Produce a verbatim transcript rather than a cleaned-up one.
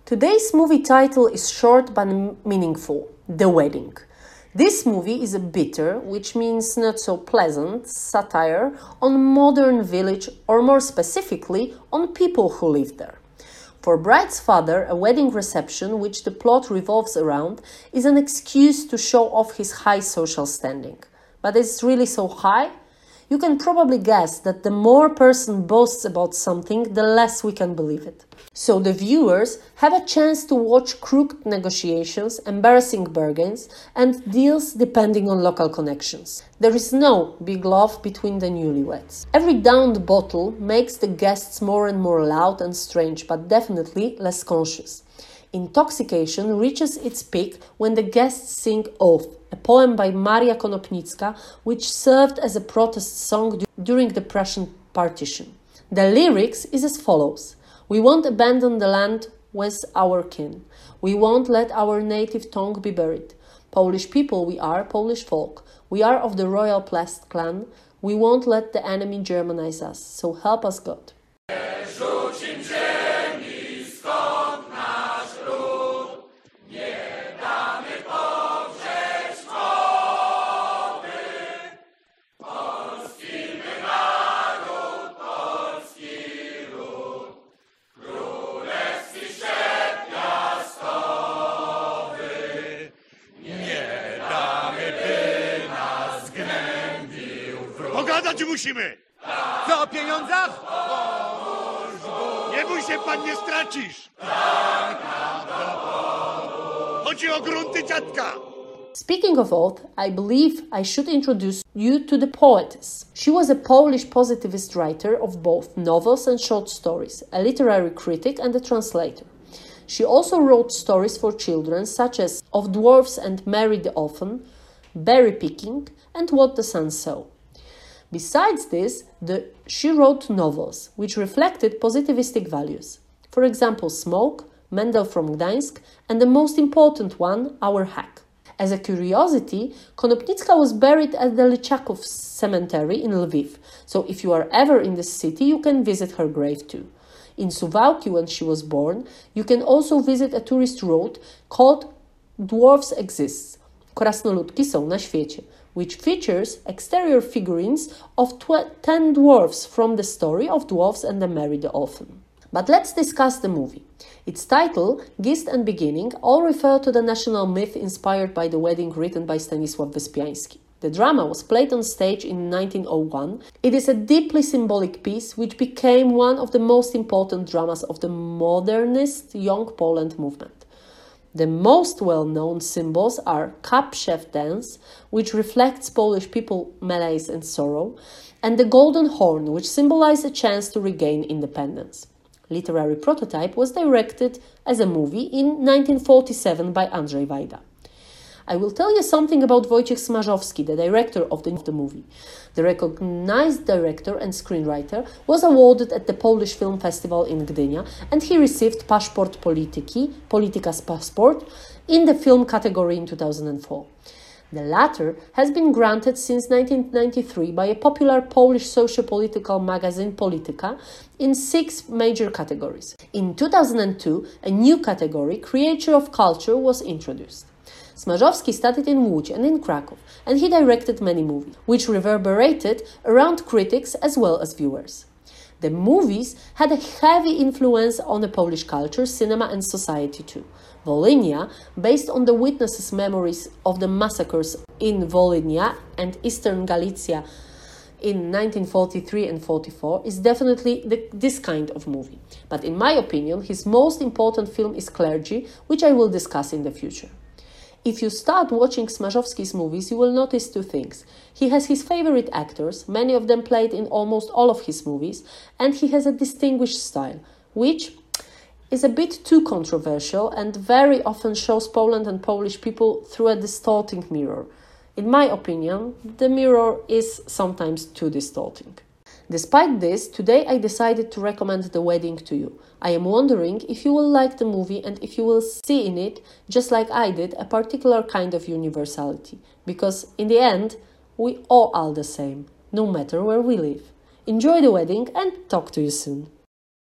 Today's movie title is short but meaningful, The Wedding. This movie is a bitter, which means not so pleasant, satire on modern village, or more specifically, on people who live there. For bride's father, a wedding reception, which the plot revolves around, is an excuse to show off his high social standing. But is it really so high? You can probably guess that the more a person boasts about something, the less we can believe it. So the viewers have a chance to watch crooked negotiations, embarrassing bargains, and deals depending on local connections. There is no big love between the newlyweds. Every downed bottle makes the guests more and more loud and strange, but definitely less conscious. Intoxication reaches its peak when the guests sing Oath, a poem by Maria Konopnicka, which served as a protest song during the Prussian partition. The lyrics is as follows: "We won't abandon the land with our kin. We won't let our native tongue be buried. Polish people we are, Polish folk. We are of the royal Plast clan. We won't let the enemy Germanize us. So help us God." Pogadać musimy! Co o pieniądzach? Nie bój się, pan nie stracisz! Chodzi o grunty dziadka! Speaking of Oath, I believe I should introduce you to the poetess. She was a Polish positivist writer of both novels and short stories, a literary critic and a translator. She also wrote stories for children such as Of Dwarfs and Mary the Orphan, Berry Picking, and What the Sun Saw. Besides this, the, she wrote novels which reflected positivistic values. For example, Smoke, Mendel from Gdańsk, and the most important one, Our Hack. As a curiosity, Konopnicka was buried at the Lychakov cemetery in Lviv, so if you are ever in the city, you can visit her grave too. In Suwałki, when she was born, you can also visit a tourist road called Dwarfs Exists. Krasnoludki są na świecie, which features exterior figurines of ten dwarfs from the story of Dwarfs and the Mary the Orphan. But let's discuss the movie. Its title, Gist and Beginning, all refer to the national myth inspired by The Wedding written by Stanisław Wyspiański. The drama was played on stage in nineteen oh one. It is a deeply symbolic piece which became one of the most important dramas of the modernist Young Poland movement. The most well-known symbols are Kapszew dance, which reflects Polish people malaise and sorrow, and the golden horn, which symbolizes a chance to regain independence. Literary prototype was directed as a movie in nineteen forty-seven by Andrzej Wajda. I will tell you something about Wojciech Smarzowski, the director of the, of the movie. The recognized director and screenwriter was awarded at the Polish Film Festival in Gdynia, and he received Paszport Polityki, Polityka's Passport, in the film category in two thousand four. The latter has been granted since nineteen ninety-three by a popular Polish socio-political magazine Polityka in six major categories. In two thousand two, a new category, Creator of Culture, was introduced. Smarzowski studied in Łódź and in Krakow, and he directed many movies, which reverberated around critics as well as viewers. The movies had a heavy influence on the Polish culture, cinema and society too. Volhynia, based on the witnesses' memories of the massacres in Volhynia and Eastern Galicia in nineteen forty-three and forty-four, is definitely the, this kind of movie. But in my opinion, his most important film is Clergy, which I will discuss in the future. If you start watching Smarzowski's movies, you will notice two things. He has his favorite actors, many of them played in almost all of his movies, and he has a distinguished style, which is a bit too controversial and very often shows Poland and Polish people through a distorting mirror. In my opinion, the mirror is sometimes too distorting. Despite this, today I decided to recommend The Wedding to you. I am wondering if you will like the movie and if you will see in it, just like I did, a particular kind of universality. Because in the end, we all are the same, no matter where we live. Enjoy The Wedding and talk to you soon.